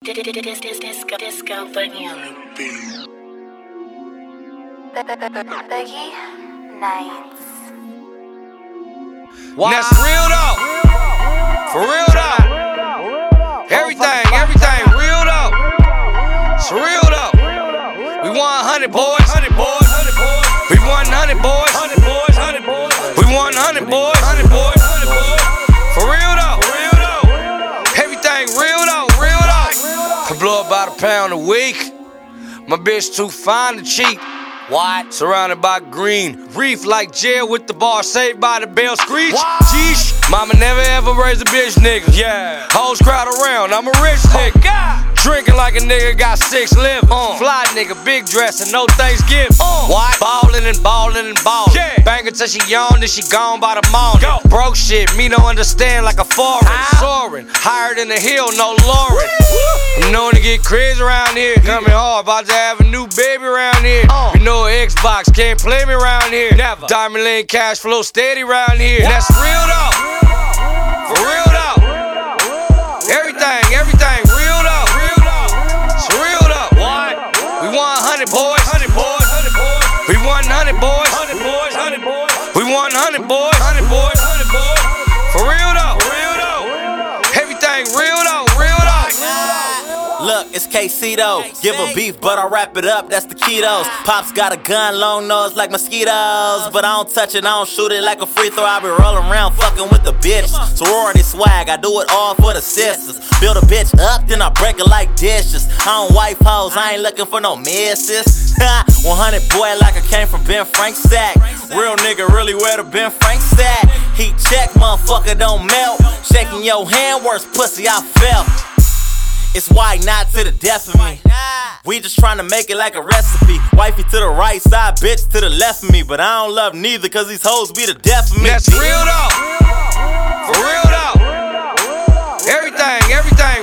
Disco boogie on the beat. Boogie Nights. Wow. That's real though. For real though. Everything real though. It's real though. We want 100 boys. We want 100 boys. We want 100 boys. For real though. Everything real though. I blow about a pound a week. My bitch too fine to cheat. What? Surrounded by green reef like jail with the bar saved by the bell screech. Jeesh. Mama never ever raised a bitch nigga. Yeah. Hoes crowd around, I'm a rich nigga. God. Drinking like a nigga got 6 livers. Fly nigga, big dress and no Thanksgiving. What? Ballin' and ballin'. Yeah. Bang her till she yawn, then she gone by the morning. Go. Broke shit, me don't understand like a foreign. Soaring, higher than the hill, no Lauren. I'm known to get crazy around here. Coming hard, about to have a new baby around here. You know Xbox can't play me around here. Never. Diamond Lane cash flow steady around here. That's real though. For real though. Everything real though. It's real though. What? We want 100 boys. We want 100 boys. We want 100 boys. For real though. Everything real though. Look, it's KC though. Give a beef, but I wrap it up, that's the ketos. Pops got a gun, long nose like mosquitoes. But I don't touch it, I don't shoot it like a free throw. I be rolling around fucking with the bitch. Sorority swag, I do it all for the sisters. Build a bitch up, then I break it like dishes. I don't wife hoes, I ain't looking for no misses. 100 boy like I came from Ben Frank's sack. Real nigga really where the Ben Frank's at. Heat check, motherfucker don't melt. Shaking your hand, worst pussy I felt. It's white, not to the death of me. We just tryna make it like a recipe. Wifey to the right side, bitch to the left of me. But I don't love neither, cause these hoes be the death of me. That's real though. For real though. Everything